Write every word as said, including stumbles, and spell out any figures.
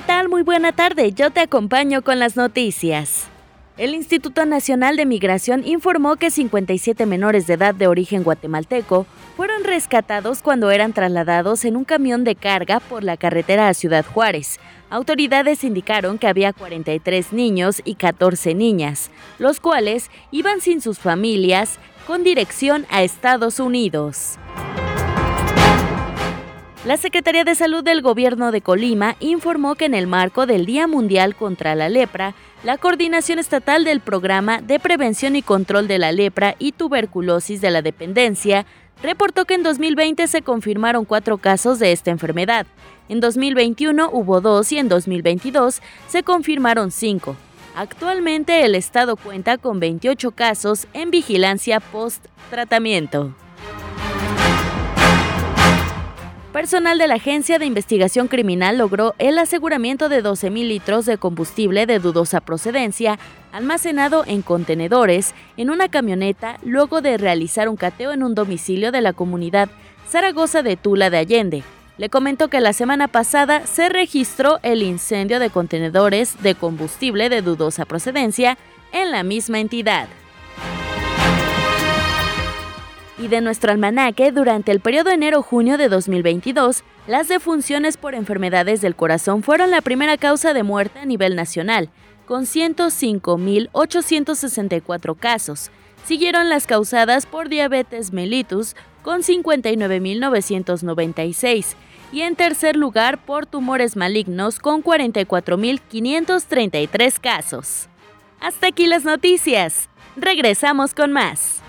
¿Qué tal? Muy buena tarde, yo te acompaño con las noticias. El Instituto Nacional de Migración informó que cincuenta y siete menores de edad de origen guatemalteco fueron rescatados cuando eran trasladados en un camión de carga por la carretera a Ciudad Juárez. Autoridades indicaron que había cuarenta y tres niños y catorce niñas, los cuales iban sin sus familias con dirección a Estados Unidos. La Secretaría de Salud del Gobierno de Colima informó que en el marco del Día Mundial contra la Lepra, la Coordinación Estatal del Programa de Prevención y Control de la Lepra y Tuberculosis de la Dependencia reportó que en dos mil veinte se confirmaron cuatro casos de esta enfermedad. En dos mil veintiuno hubo dos y en dos mil veintidós se confirmaron cinco. Actualmente el estado cuenta con veintiocho casos en vigilancia post-tratamiento. Personal de la Agencia de Investigación Criminal logró el aseguramiento de doce mil litros de combustible de dudosa procedencia almacenado en contenedores en una camioneta luego de realizar un cateo en un domicilio de la comunidad Zaragoza de Tula de Allende. Le comentó que la semana pasada se registró el incendio de contenedores de combustible de dudosa procedencia en la misma entidad. Y de nuestro almanaque, durante el periodo enero-junio de dos mil veintidós, las defunciones por enfermedades del corazón fueron la primera causa de muerte a nivel nacional, con ciento cinco mil ochocientos sesenta y cuatro casos. Siguieron las causadas por diabetes mellitus, con cincuenta y nueve mil novecientos noventa y seis, y en tercer lugar por tumores malignos, con cuarenta y cuatro mil quinientos treinta y tres casos. Hasta aquí las noticias. Regresamos con más.